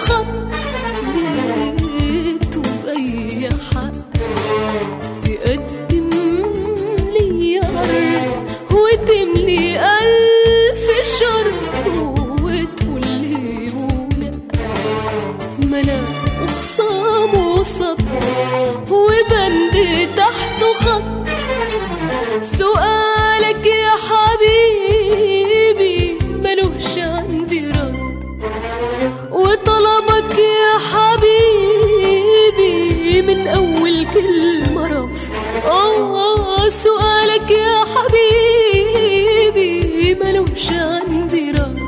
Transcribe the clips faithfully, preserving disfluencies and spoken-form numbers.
خط بيته بأي حق، تقدم لي أرض وتملي ألف شرط وتقول لي ولا ملا وخصام وصد وبند تحته خط. سؤالك يا حبيبي ملوش عندي رد، وطلبك يا حبيبي من أول كلمة رفض. آه سؤالك يا حبيبي ملوش عندي رد،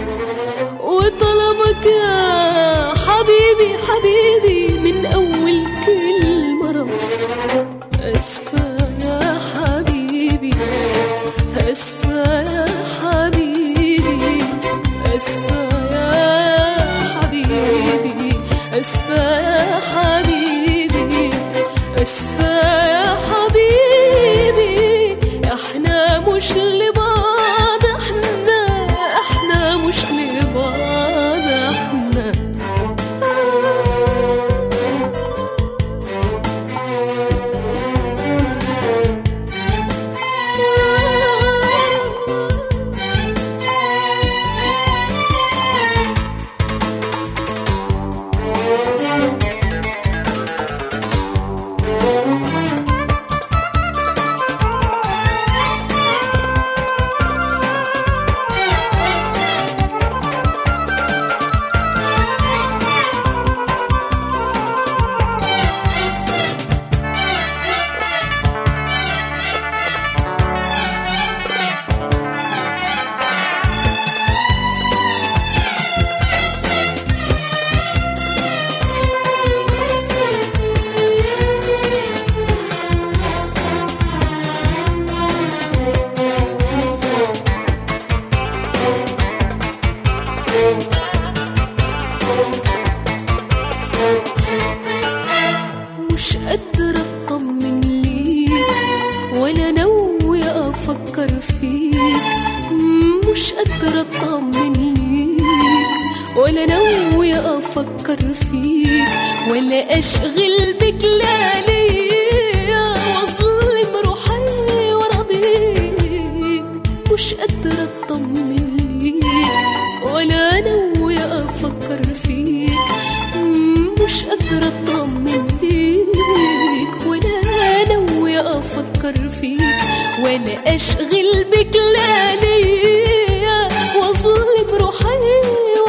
وطلبك يا حبيبي حبيبي من أول كلمة رفض. أسفة يا حبيبي أسفة يا حبيبي أسفة يا حبيبي أسفة يا حبيبي أسفة يا حبيبي. احنا مش لبعض، احنا احنا مش لبعض احنا. مش قادرة اطمن ليك ولا ناوي افكر فيك، مش قادرة اطمن ليك ولا ناوي افكر فيك، ولا اشغل بك لياليا واظلم روحي وراضيك. مش قادرة اطمن ليك ولا ناوي افكر فيك، مش قادرة اطمن ليك ولا ناوي افكر فيك، ولا اشغل بك لياليا واظلم روحي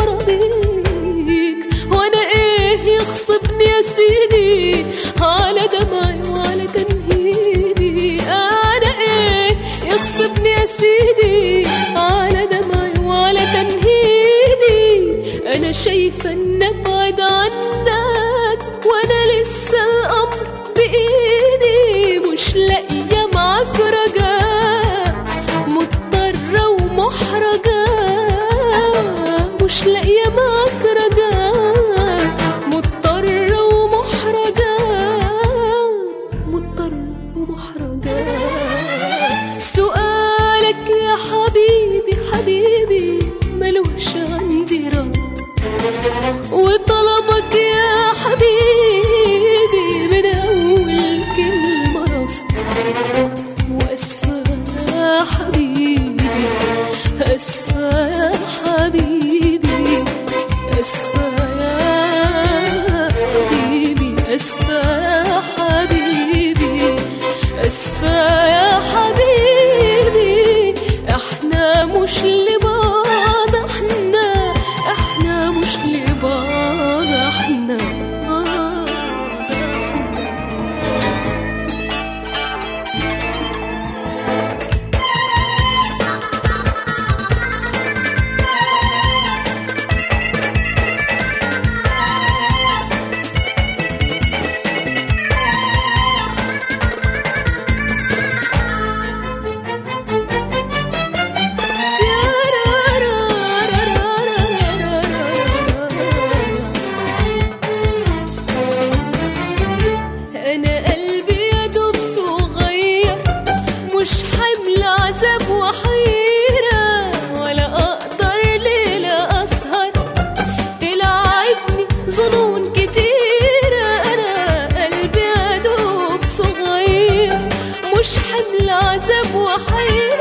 وراضيك. وانا ايه يخصبني يا سيدي على دمعي وعلى تنهيدي؟ انا ايه يخصبني يا سيدي على دمعي وعلى تنهيدي؟ انا شايفة ان ابعد عنك وانا لسه الامر بايدي، مش لاقية معاك رجاء مضطرة ومحرجة، مش لاقية معاك رجاء مضطرة ومحرجة مضطرة ومحرجة. سؤالك يا حبيبي حبيبي ملوش عندي رد، وطلبك يا حبيبي من أول كلمة رفض. وأسفة يا حبيبي أسفة يا حبيبي أسفة يا حبيبي أسفة يا حبيبي أسفة يا حبيبي. احنا مش لبعض احنا احنا مش لبعض احنا. العذاب وحيد